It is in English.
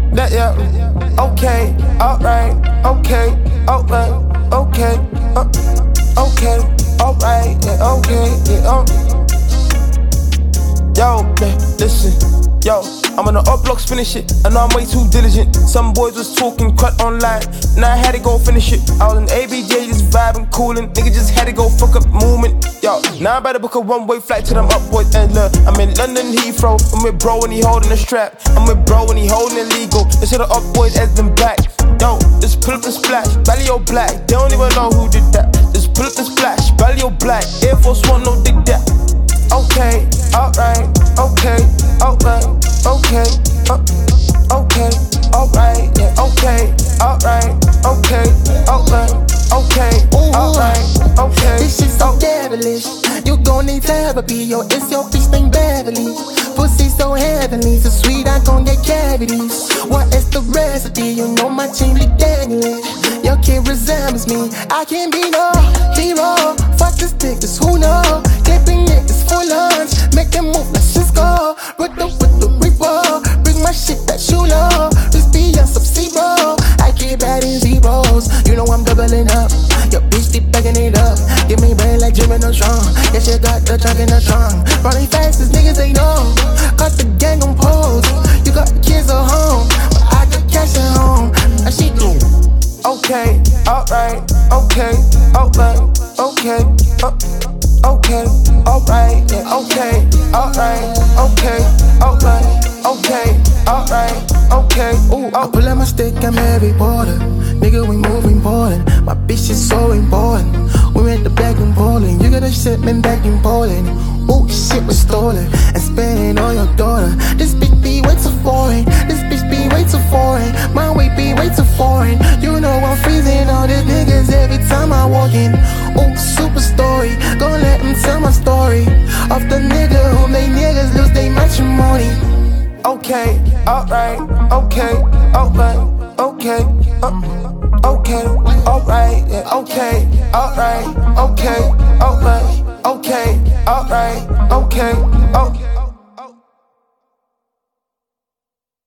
That yeah. Okay, alright, okay, alright, okay, okay, alright, yeah, okay, yeah, Yo, man, listen, yo, I'm on the up blocks, finish it. I know I'm way too diligent. Some boys was talking crap online, now I had to go finish it. I was in ABJ just vibing, coolin'. Nigga just had to go fuck up movement. Yo, now I better book a one-way flight to them up boys. And look, I'm in London Heathrow. I'm with bro and he holding the strap. I'm with bro and he holding it legal. Instead of up boys as them back. Yo, just pull up the splash, Balio black. They don't even know who did that. Just pull up the splash, Balio black. Air Force One, no dig that. Okay, alright, okay, alright, okay, okay, alright, yeah, okay, alright, okay, alright, okay, alright, okay. This shit so devilish. You gon' need therapy, yo. It's your bitch named Beverly. Pussy so heavenly, so sweet I gon' get cavities. What is the recipe? You know my chain be dangling. Your kid resembles me. I can't be no hero. Fuck this dick, this who know. Clipping niggas full lunch, make them move like Cisco. With the repo, bring my shit that you love. This be on Sub-Zero. I keep adding zeros. You know I'm doubling up. Your bitch keep backing it up. Give me brain like Jimmy no strong. Yeah, she got the trunk in the trunk. Running fast as niggas they know. Got the gang on pose. You got the kids at home, but I got cash at home. Now she do. Okay, alright, okay, alright, okay, okay, alright, yeah, okay, alright, okay, alright, okay, alright, okay. Ooh, I pull out my stick, I'm heavy border. Nigga, we moving ballin'. My bitch is so important. We went to back in Poland. You got a shipment back in Poland. Ooh, shit was stolen and spending on your daughter. This bitch be way too foreign. This bitch be way too foreign. My weight be way too foreign. You know I'm freezing all these niggas every time I walk in. Ooh, super story. Gon' let them tell my story of the nigga who made niggas lose they matrimony. Okay, alright, okay, alright, okay, okay, alright, yeah, okay, alright, okay, alright, okay, alright, okay,